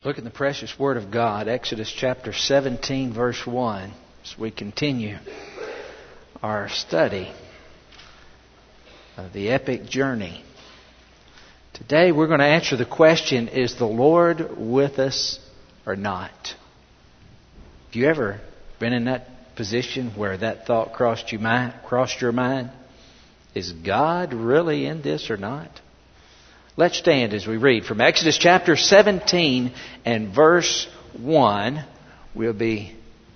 Look at the precious Word of God, Exodus chapter 17, verse 1, as we continue our study of the epic journey. Today we're going to answer the question, is the Lord with us or not? Have you ever been in that position where that thought crossed your mind? Is God really in this or not? Let's stand as we read from Exodus chapter 17 and verse 1. We'll be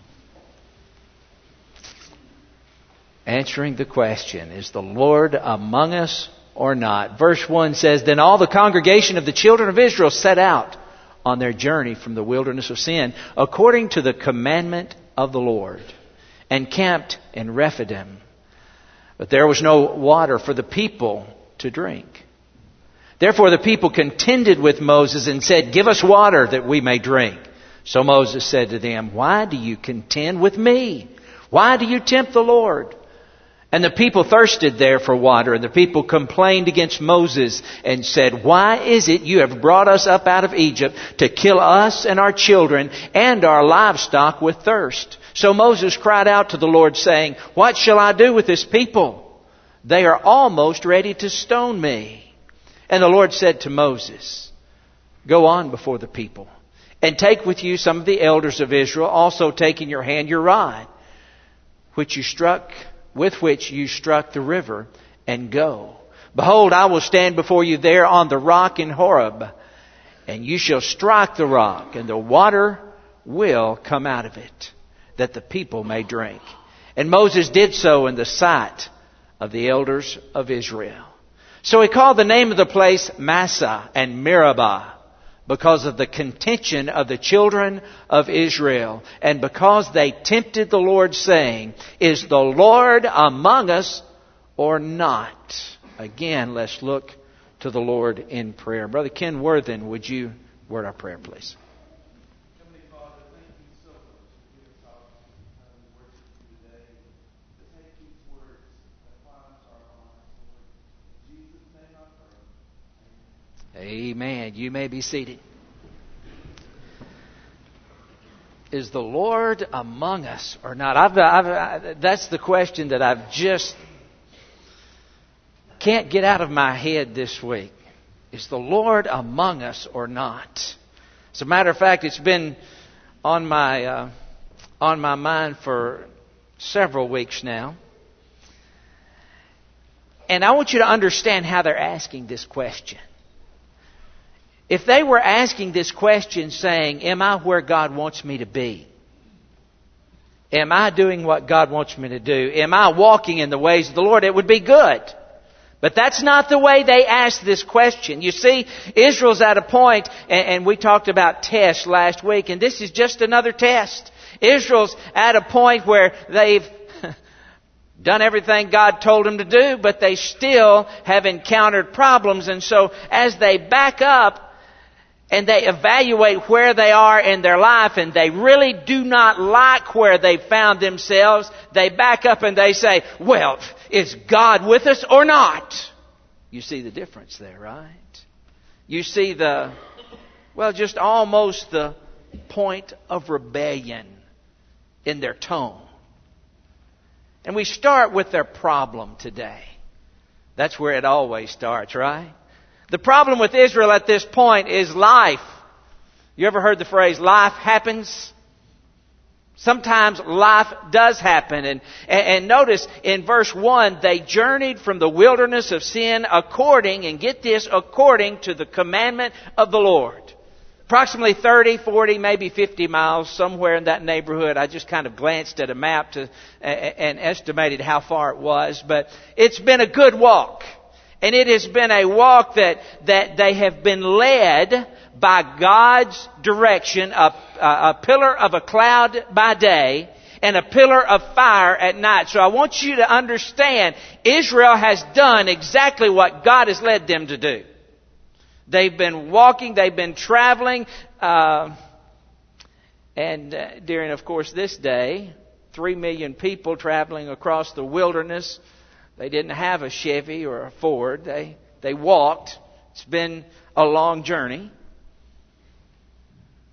answering the question, is the Lord among us or not? Verse 1 says, Then all the congregation of the children of Israel set out on their journey from the wilderness of Sin, according to the commandment of the Lord, and camped in Rephidim. But there was no water for the people to drink. Therefore the people contended with Moses and said, Give us water that we may drink. So Moses said to them, Why do you contend with me? Why do you tempt the Lord? And the people thirsted there for water, and the people complained against Moses and said, Why is it you have brought us up out of Egypt to kill us and our children and our livestock with thirst? So Moses cried out to the Lord, saying, What shall I do with this people? They are almost ready to stone me. And the Lord said to Moses, Go on before the people, and take with you some of the elders of Israel, also take in your hand your rod, with which you struck the river, and go. Behold, I will stand before you there on the rock in Horeb, and you shall strike the rock, and the water will come out of it, that the people may drink. And Moses did so in the sight of the elders of Israel. So he called the name of the place Massah and Meribah, because of the contention of the children of Israel, and because they tempted the Lord, saying, Is the Lord among us or not? Again, let's look to the Lord in prayer. Brother Ken Worthen, would you word our prayer, please? Amen. You may be seated. Is the Lord among us or not? That's the question that I've just can't get out of my head this week. Is the Lord among us or not? As a matter of fact, it's been on my mind for several weeks now. And I want you to understand how they're asking this question. If they were asking this question saying, Am I where God wants me to be? Am I doing what God wants me to do? Am I walking in the ways of the Lord? It would be good. But that's not the way they asked this question. You see, Israel's at a point, and we talked about tests last week, and this is just another test. Israel's at a point where they've done everything God told them to do, but they still have encountered problems. And so as they back up, and they evaluate where they are in their life, and they really do not like where they found themselves, they back up and they say, Well, is God with us or not? You see the difference there, right? You see just almost the point of rebellion in their tone. And we start with their problem today. That's where it always starts, right? The problem with Israel at this point is life. You ever heard the phrase, life happens? Sometimes life does happen. And notice in verse 1, they journeyed from the wilderness of Sin according to the commandment of the Lord. Approximately 30, 40, maybe 50 miles, somewhere in that neighborhood. I just kind of glanced at a map and estimated how far it was. But it's been a good walk. And it has been a walk that they have been led by God's direction, a pillar of a cloud by day and a pillar of fire at night. So I want you to understand, Israel has done exactly what God has led them to do. They've been walking, they've been traveling, and during, of course, this day, 3 million people traveling across the wilderness. They didn't have a Chevy or a Ford. They walked. It's been a long journey.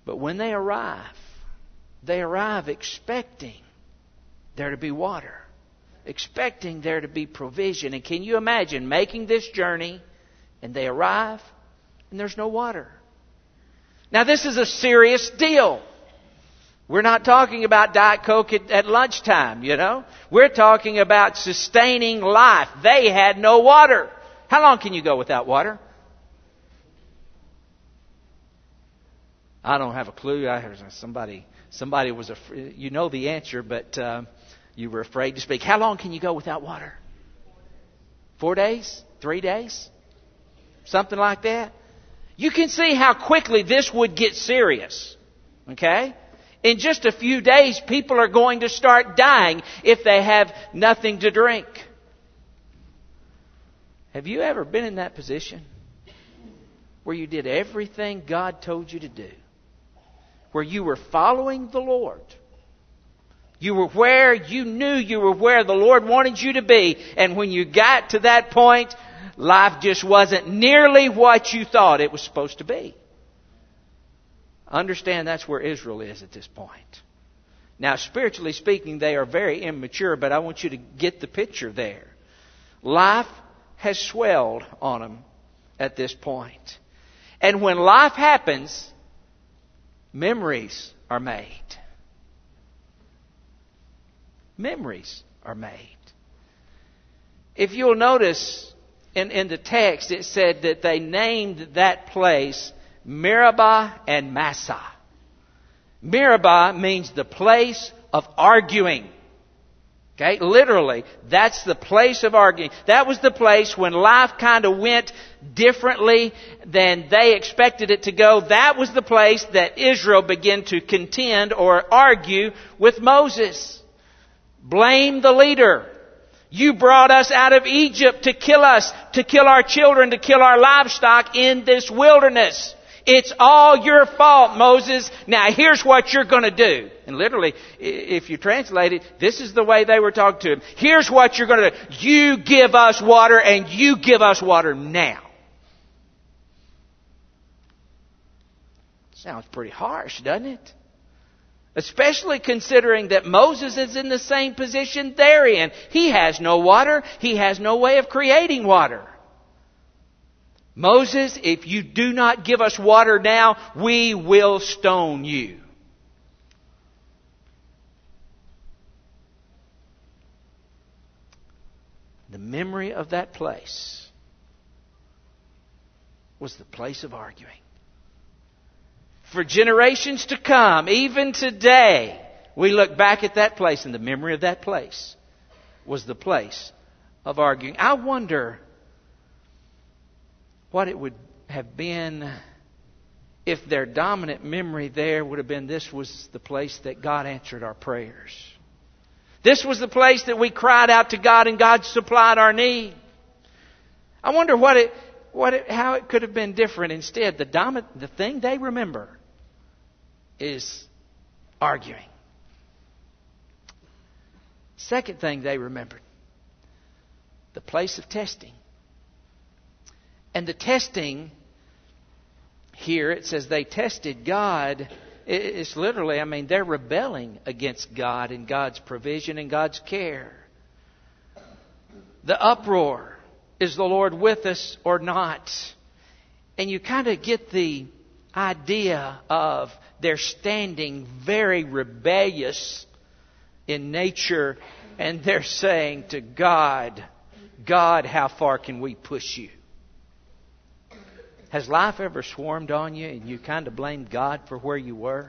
But when they arrive expecting there to be water, expecting there to be provision. And can you imagine making this journey and they arrive and there's no water? Now this is a serious deal. We're not talking about Diet Coke at lunchtime, you know. We're talking about sustaining life. They had no water. How long can you go without water? I don't have a clue. I heard somebody was you know the answer, but you were afraid to speak. How long can you go without water? 4 days? 3 days? Something like that? You can see how quickly this would get serious. Okay? In just a few days, people are going to start dying if they have nothing to drink. Have you ever been in that position where you did everything God told you to do? Where you were following the Lord? You were where you knew you were where the Lord wanted you to be. And when you got to that point, life just wasn't nearly what you thought it was supposed to be. Understand that's where Israel is at this point. Now, spiritually speaking, they are very immature, but I want you to get the picture there. Life has swelled on them at this point. And when life happens, memories are made. Memories are made. If you'll notice in the text, it said that they named that place Meribah and Massah. Meribah means the place of arguing. Okay, literally, that's the place of arguing. That was the place when life kind of went differently than they expected it to go. That was the place that Israel began to contend or argue with Moses. Blame the leader. You brought us out of Egypt to kill us, to kill our children, to kill our livestock in this wilderness. It's all your fault, Moses. Now here's what you're going to do. And literally, if you translate it, this is the way they were talking to him. Here's what you're going to do. You give us water, and you give us water now. Sounds pretty harsh, doesn't it? Especially considering that Moses is in the same position they're in. He has no water. He has no way of creating water. Moses, if you do not give us water now, we will stone you. The memory of that place was the place of arguing. For generations to come, even today, we look back at that place, and the memory of that place was the place of arguing. I wonder what it would have been if their dominant memory there would have been, this was the place that God answered our prayers. This was the place that we cried out to God and God supplied our need. I wonder how it could have been different. Instead, the thing they remember is arguing. Second thing they remembered, the place of testing. And the testing here, it says they tested God. It's literally, they're rebelling against God and God's provision and God's care. The uproar, is the Lord with us or not? And you kind of get the idea of they're standing very rebellious in nature, and they're saying to God, God, how far can we push you? Has life ever swarmed on you and you kind of blamed God for where you were?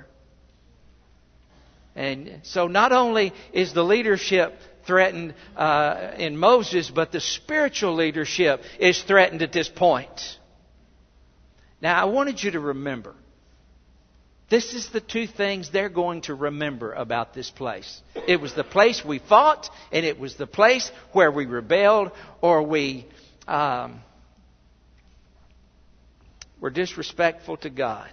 And so not only is the leadership threatened in Moses, but the spiritual leadership is threatened at this point. Now, I wanted you to remember, this is the two things they're going to remember about this place. It was the place we fought, and it was the place where we rebelled or we were disrespectful to God.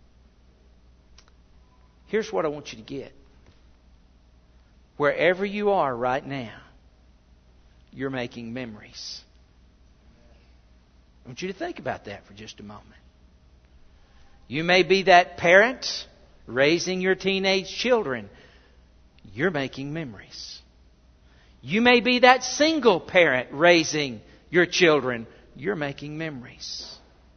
Here's what I want you to get. Wherever you are right now, you're making memories. I want you to think about that for just a moment. You may be that parent raising your teenage children, you're making memories. You may be that single parent raising your children, you're making memories.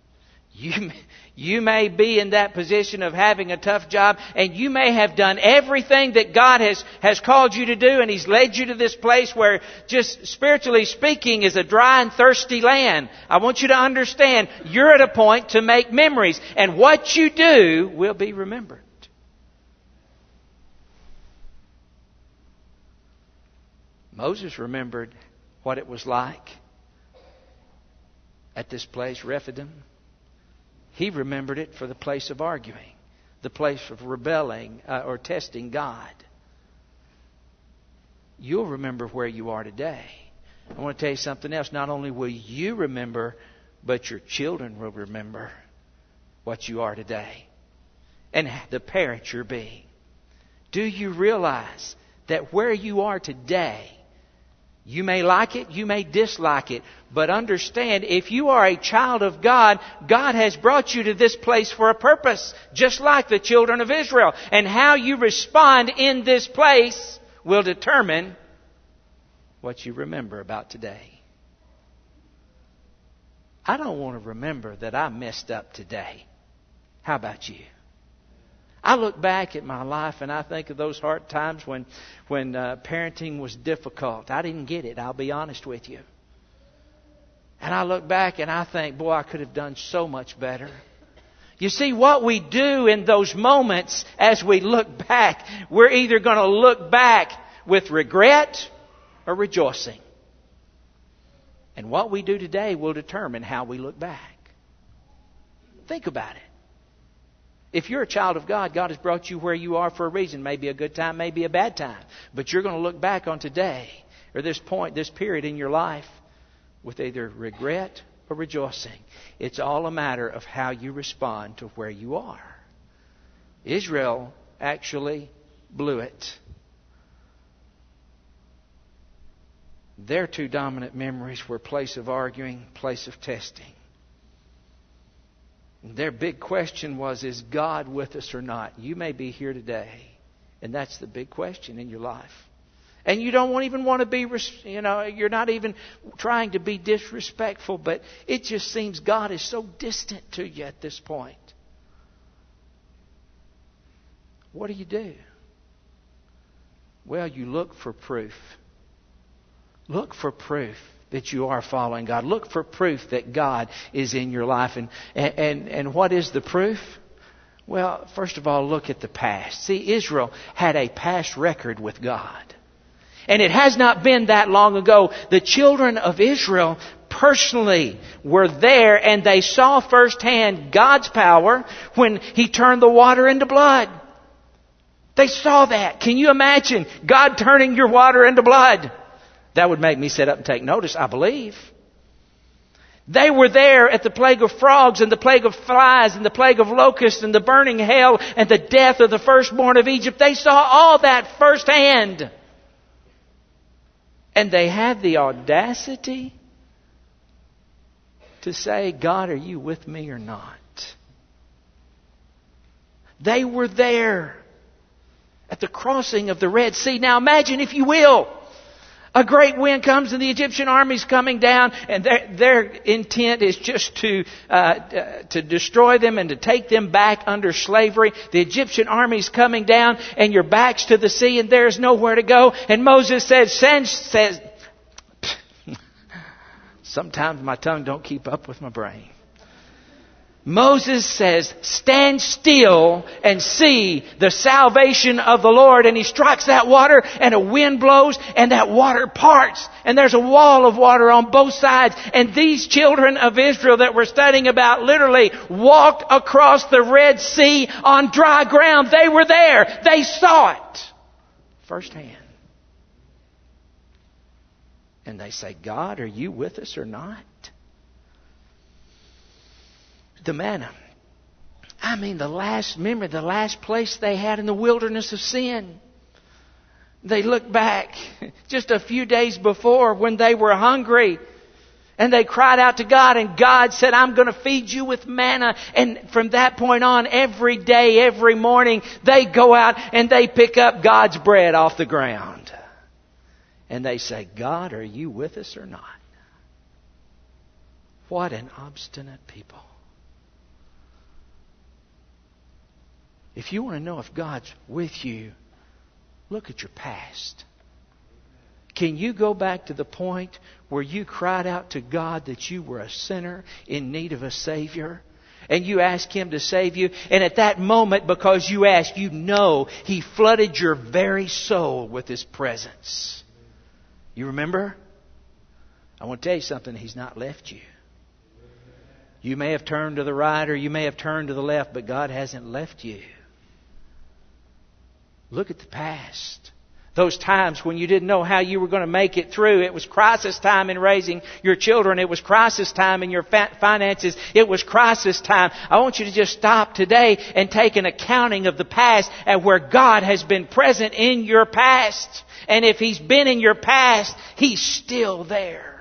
You may be in that position of having a tough job, and you may have done everything that God has called you to do, and He's led you to this place where, just spiritually speaking, is a dry and thirsty land. I want you to understand, you're at a point to make memories, and what you do will be remembered. Moses remembered what it was like at this place, Rephidim. He remembered it for the place of arguing, the place of rebelling or testing God. You'll remember where you are today. I want to tell you something else. Not only will you remember, but your children will remember what you are today and the parent you're being. Do you realize that where you are today, you may like it, you may dislike it, but understand, if you are a child of God, God has brought you to this place for a purpose, just like the children of Israel. And how you respond in this place will determine what you remember about today. I don't want to remember that I messed up today. How about you? I look back at my life and I think of those hard times when parenting was difficult. I didn't get it, I'll be honest with you. And I look back and I think, boy, I could have done so much better. You see, what we do in those moments as we look back, we're either going to look back with regret or rejoicing. And what we do today will determine how we look back. Think about it. If you're a child of God, God has brought you where you are for a reason. Maybe a good time, maybe a bad time. But you're going to look back on today or this point, this period in your life with either regret or rejoicing. It's all a matter of how you respond to where you are. Israel actually blew it. Their two dominant memories were place of arguing, place of testing. Their big question was, is God with us or not? You may be here today, and that's the big question in your life. And you don't even want to be, you're not even trying to be disrespectful, but it just seems God is so distant to you at this point. What do? Well, you look for proof. Look for proof that you are following God. Look for proof that God is in your life. And what is the proof? Well, first of all, look at the past. See, Israel had a past record with God. And it has not been that long ago. The children of Israel personally were there and they saw firsthand God's power when He turned the water into blood. They saw that. Can you imagine God turning your water into blood? That would make me sit up and take notice, I believe. They were there at the plague of frogs and the plague of flies and the plague of locusts and the burning hail and the death of the firstborn of Egypt. They saw all that firsthand. And they had the audacity to say, God, are you with me or not? They were there at the crossing of the Red Sea. Now imagine, if you will, a great wind comes and the Egyptian army's coming down, and their intent is just to destroy them and to take them back under slavery. The Egyptian army's coming down and your back's to the sea and there's nowhere to go. And Moses says, sometimes my tongue don't keep up with my brain. Moses says, stand still and see the salvation of the Lord. And he strikes that water and a wind blows and that water parts. And there's a wall of water on both sides. And these children of Israel that we're studying about literally walked across the Red Sea on dry ground. They were there. They saw it firsthand. And they say, God, are you with us or not? The manna. I mean, the last place they had in the wilderness of sin. They look back just a few days before when they were hungry And they cried out to God, and God said, I'm going to feed you with manna. And from that point on, every day, every morning, they go out and they pick up God's bread off the ground. And they say, God, are you with us or not? What an obstinate people. If you want to know if God's with you, look at your past. Can you go back to the point where you cried out to God that you were a sinner in need of a Savior? And you asked Him to save you. And at that moment, because you asked, you know He flooded your very soul with His presence. You remember? I want to tell you something. He's not left you. You may have turned to the right or you may have turned to the left, but God hasn't left you. Look at the past. Those times when you didn't know how you were going to make it through. It was crisis time in raising your children. It was crisis time in your finances. It was crisis time. I want you to just stop today and take an accounting of the past and where God has been present in your past. And if He's been in your past, He's still there.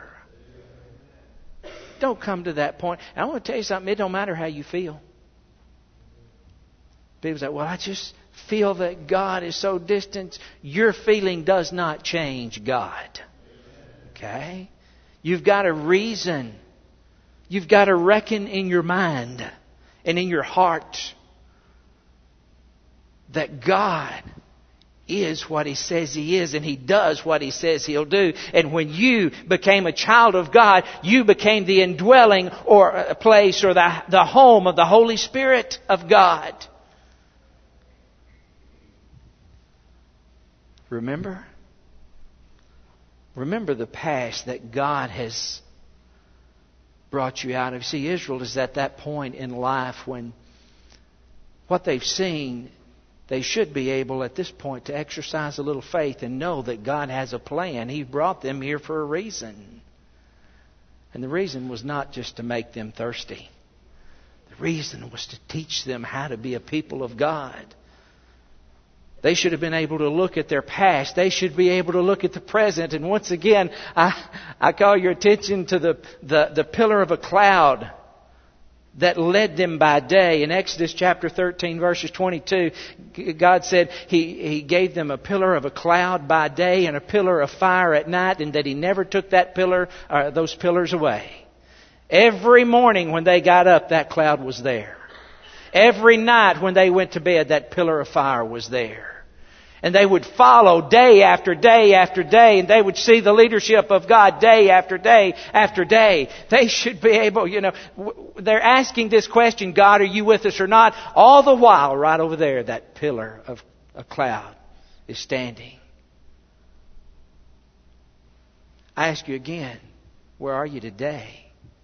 Don't come to that point. And I want to tell you something. It don't matter how you feel. People say, well, I just feel that God is so distant. Your feeling does not change God. Okay? You've got to reason. You've got to reckon in your mind and in your heart that God is what He says He is, and He does what He says He'll do. And when you became a child of God, you became the indwelling or a place or the home of the Holy Spirit of God. Remember? Remember the past that God has brought you out of. See, Israel is at that point in life when what they've seen, they should be able at this point to exercise a little faith and know that God has a plan. He brought them here for a reason. And the reason was not just to make them thirsty. The reason was to teach them how to be a people of God. They should have been able to look at their past. They should be able to look at the present. And once again, I call your attention to the pillar of a cloud that led them by day. In Exodus chapter 13, verses 22, God said He gave them a pillar of a cloud by day and a pillar of fire at night, and that He never took that pillar or those pillars away. Every morning when they got up, that cloud was there. Every night when they went to bed, that pillar of fire was there. And they would follow day after day after day, and they would see the leadership of God day after day after day. They should be able, they're asking this question, God, are you with us or not? All the while, right over there, that pillar of a cloud is standing. I ask you again, where are you today?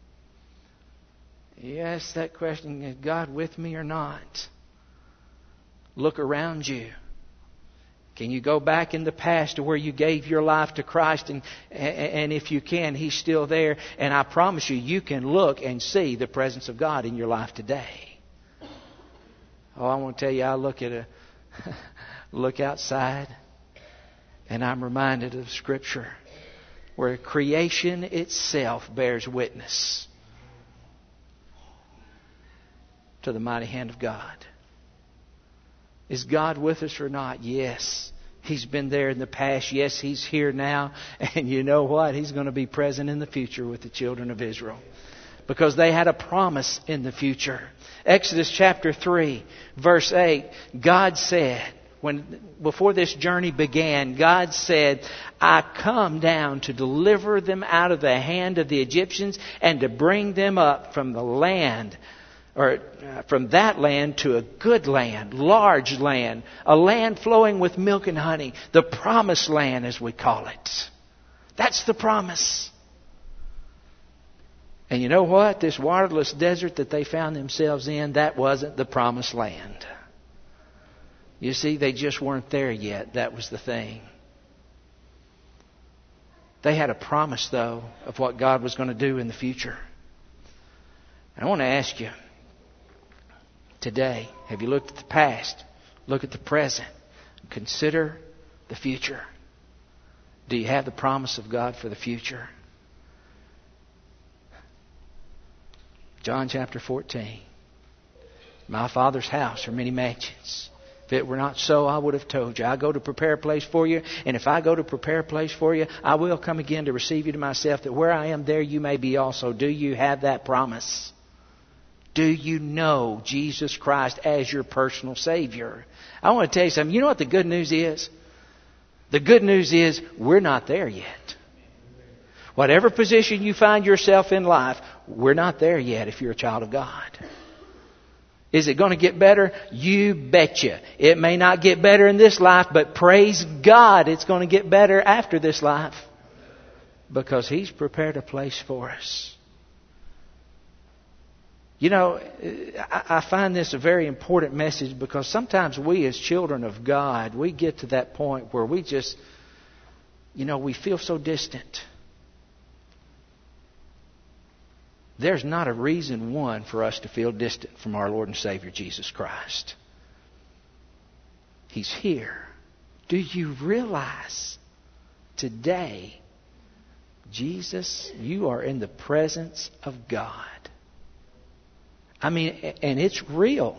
You ask that question, is God with me or not? Look around you. Can you go back in the past to where you gave your life to Christ? And if you can, He's still there. And I promise you, you can look and see the presence of God in your life today. Oh, I want to tell you, I look outside, and I'm reminded of Scripture where creation itself bears witness to the mighty hand of God. Is God with us or not? Yes. He's been there in the past. Yes, He's here now. And you know what? He's going to be present in the future with the children of Israel. Because they had a promise in the future. Exodus chapter 3, verse 8, God said, before this journey began, God said, I come down to deliver them out of the hand of the Egyptians and to bring them up from the land, or from that land to a good land, large land, a land flowing with milk and honey, the promised land as we call it. That's the promise. And you know what? This waterless desert that they found themselves in, that wasn't the promised land. You see, they just weren't there yet. That was the thing. They had a promise, though, of what God was going to do in the future. And I want to ask you, today, have you looked at the past? Look at the present. Consider the future. Do you have the promise of God for the future? John chapter 14. My Father's house are many mansions. If it were not so, I would have told you. I go to prepare a place for you. And if I go to prepare a place for you, I will come again to receive you to myself, that where I am, there you may be also. Do you have that promise? Do you know Jesus Christ as your personal Savior? I want to tell you something. You know what the good news is? The good news is we're not there yet. Whatever position you find yourself in life, we're not there yet if you're a child of God. Is it going to get better? You betcha. It may not get better in this life, but praise God, it's going to get better after this life. Because He's prepared a place for us. You know, I find this a very important message because sometimes we as children of God, we get to that point where we just, we feel so distant. There's not a reason, one, for us to feel distant from our Lord and Savior, Jesus Christ. He's here. Do you realize today, Jesus, you are in the presence of God? I mean, and it's real.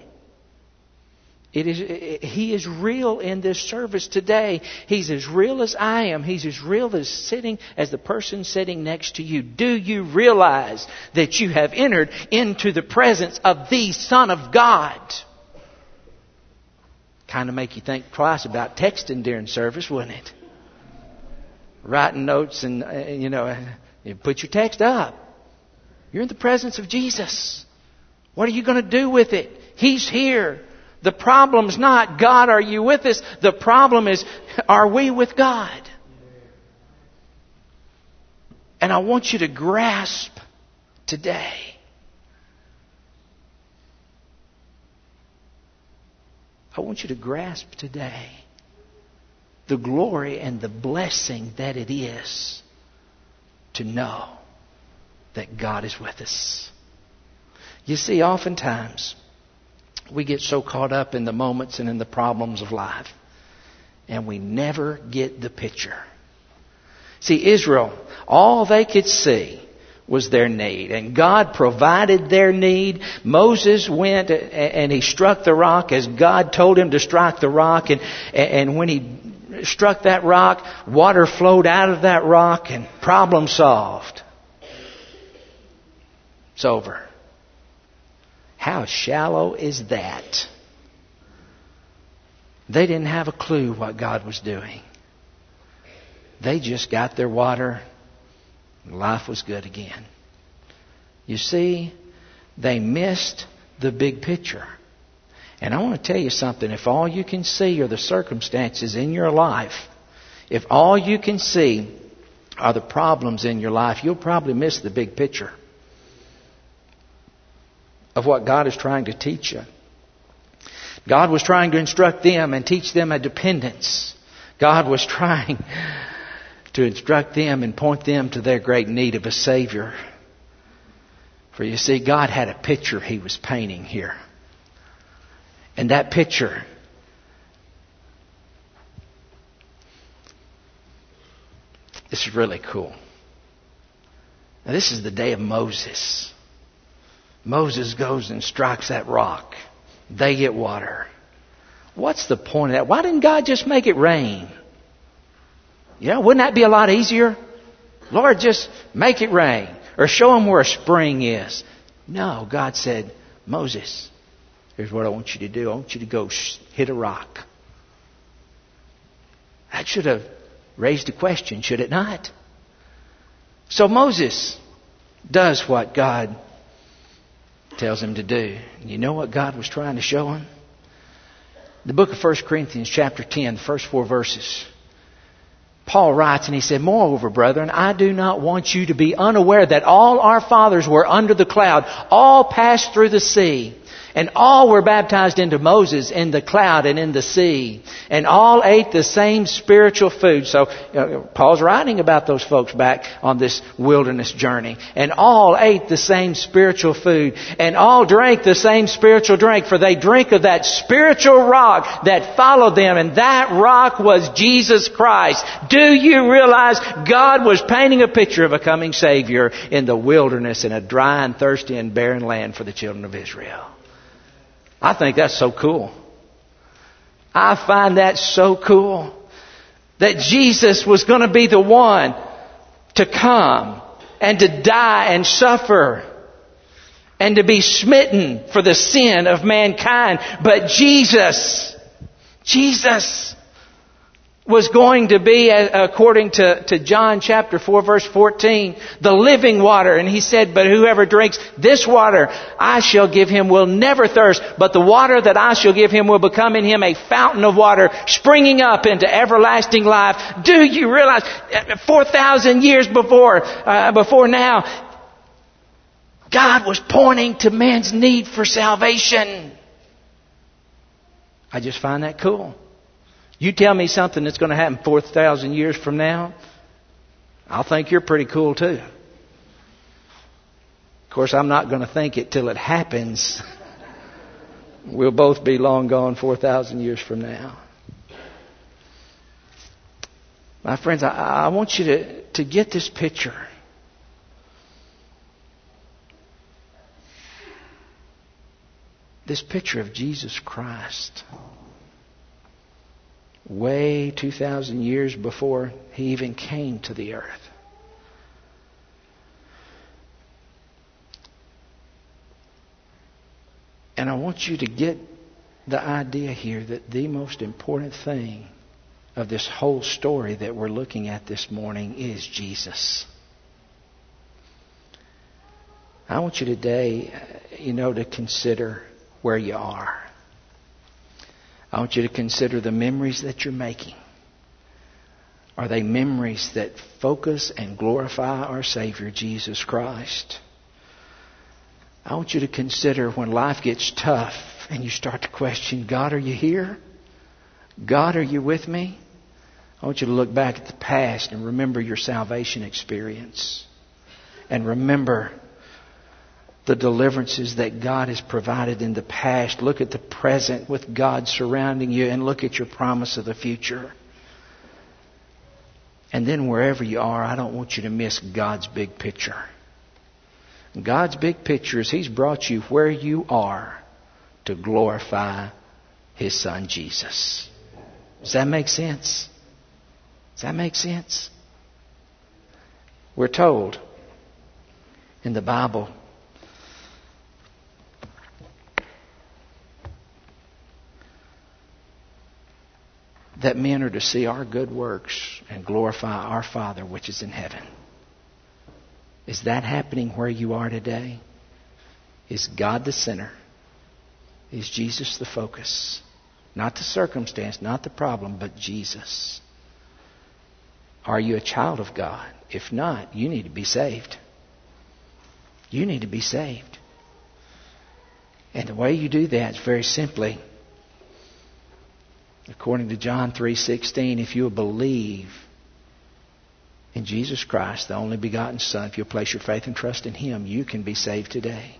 He is real in this service today. He's as real as I am. He's as real as the person sitting next to you. Do you realize that you have entered into the presence of the Son of God? Kind of make you think twice about texting during service, wouldn't it? Writing notes and, you put your text up. You're in the presence of Jesus. What are you going to do with it? He's here. The problem's not, God, are you with us? The problem is, are we with God? And I want you to grasp today. I want you to grasp today the glory and the blessing that it is to know that God is with us. You see, oftentimes we get so caught up in the moments and in the problems of life, and we never get the picture. See, Israel, all they could see was their need, and God provided their need. Moses went and he struck the rock as God told him to strike the rock, and when he struck that rock, water flowed out of that rock, and problem solved. It's over. How shallow is that? They didn't have a clue what God was doing. They just got their water, and life was good again. You see, they missed the big picture. And I want to tell you something. If all you can see are the circumstances in your life, if all you can see are the problems in your life, you'll probably miss the big picture of what God is trying to teach you. God was trying to instruct them and teach them a dependence. God was trying to instruct them and point them to their great need of a Savior. For you see, God had a picture He was painting here. And that picture, this is really cool. Now, this is the day of Moses. Moses goes and strikes that rock. They get water. What's the point of that? Why didn't God just make it rain? Wouldn't that be a lot easier? Lord, just make it rain. Or show them where a spring is. No, God said, Moses, here's what I want you to do. I want you to go hit a rock. That should have raised a question, should it not? So Moses does what God tells him to do. You know what God was trying to show him? The book of 1 Corinthians chapter 10, the first 4 verses. Paul writes and he said, "Moreover, brethren, I do not want you to be unaware that all our fathers were under the cloud, all passed through the sea. And all were baptized into Moses in the cloud and in the sea. And all ate the same spiritual food. So Paul's writing about those folks back on this wilderness journey. And all ate the same spiritual food. And all drank the same spiritual drink. For they drink of that spiritual rock that followed them. And that rock was Jesus Christ. Do you realize God was painting a picture of a coming Savior in the wilderness in a dry and thirsty and barren land for the children of Israel? I think that's so cool. I find that so cool. That Jesus was going to be the one to come and to die and suffer and to be smitten for the sin of mankind. But Jesus was going to be, according to John chapter 4 verse 14, the living water. And He said, but whoever drinks this water I shall give him will never thirst. But the water that I shall give him will become in him a fountain of water springing up into everlasting life. Do you realize 4,000 years before now, God was pointing to man's need for salvation. I just find that cool. You tell me something that's going to happen 4,000 years from now, I'll think you're pretty cool too. Of course, I'm not going to think it till it happens. We'll both be long gone 4,000 years from now. My friends, I want you to get this picture. This picture of Jesus Christ. Way 2,000 years before He even came to the earth. And I want you to get the idea here that the most important thing of this whole story that we're looking at this morning is Jesus. I want you today, to consider where you are. I want you to consider the memories that you're making. Are they memories that focus and glorify our Savior, Jesus Christ? I want you to consider when life gets tough and you start to question, God, are you here? God, are you with me? I want you to look back at the past and remember your salvation experience. And remember the deliverances that God has provided in the past. Look at the present with God surrounding you and look at your promise of the future. And then wherever you are, I don't want you to miss God's big picture. God's big picture is He's brought you where you are to glorify His Son Jesus. Does that make sense? Does that make sense? We're told in the Bible that men are to see our good works and glorify our Father which is in heaven. Is that happening where you are today? Is God the center? Is Jesus the focus? Not the circumstance, not the problem, but Jesus. Are you a child of God? If not, you need to be saved. You need to be saved. And the way you do that is very simply, according to John 3:16, if you'll believe in Jesus Christ, the only begotten Son, if you'll place your faith and trust in Him, you can be saved today.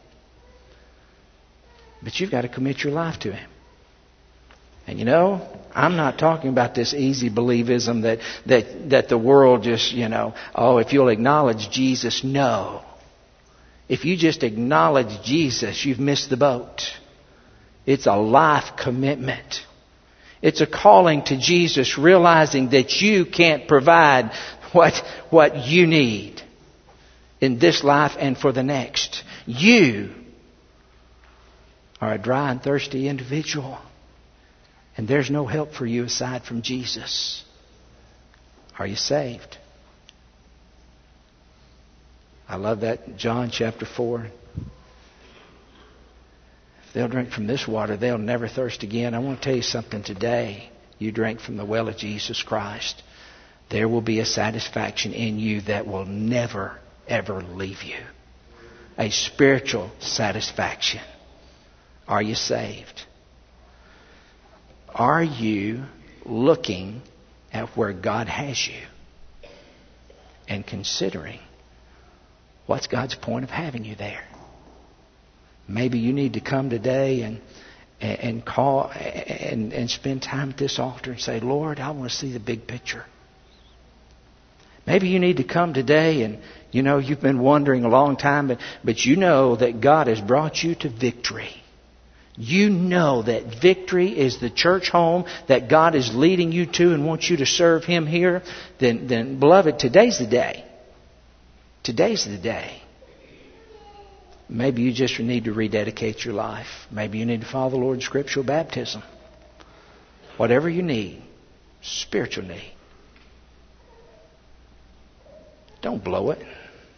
But you've got to commit your life to Him. And I'm not talking about this easy believism that the world just, if you'll acknowledge Jesus, no. If you just acknowledge Jesus, you've missed the boat. It's a life commitment. It's a calling to Jesus, realizing that you can't provide what you need in this life and for the next. You are a dry and thirsty individual, and there's no help for you aside from Jesus. Are you saved? I love that John chapter 4. If they'll drink from this water, they'll never thirst again. I want to tell you something today. You drink from the well of Jesus Christ. There will be a satisfaction in you that will never, ever leave you. A spiritual satisfaction. Are you saved? Are you looking at where God has you and considering what's God's point of having you there? Maybe you need to come today and call and spend time at this altar and say, Lord, I want to see the big picture. Maybe you need to come today and, you've been wondering a long time, but you know that God has brought you to victory. You know that victory is the church home that God is leading you to and wants you to serve Him here. Then beloved, today's the day. Today's the day. Maybe you just need to rededicate your life. Maybe you need to follow the Lord in scriptural baptism. Whatever you need, spiritual need. Don't blow it.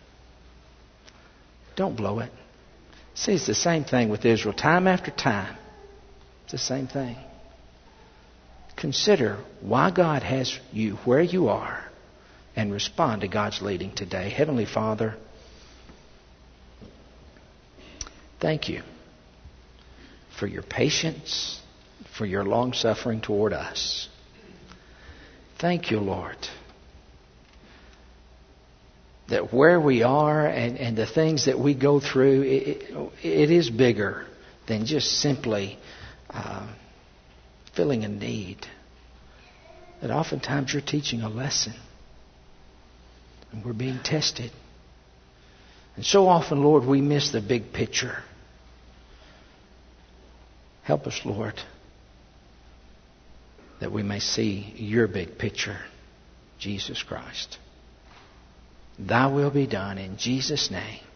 Don't blow it. See, it's the same thing with Israel. Time after time, it's the same thing. Consider why God has you where you are and respond to God's leading today. Heavenly Father, thank you for your patience, for your long-suffering toward us. Thank you, Lord, that where we are and the things that we go through, it is bigger than just simply filling a need. That oftentimes you're teaching a lesson and we're being tested. And so often, Lord, we miss the big picture. Help us, Lord, that we may see your big picture, Jesus Christ. Thy will be done in Jesus' name.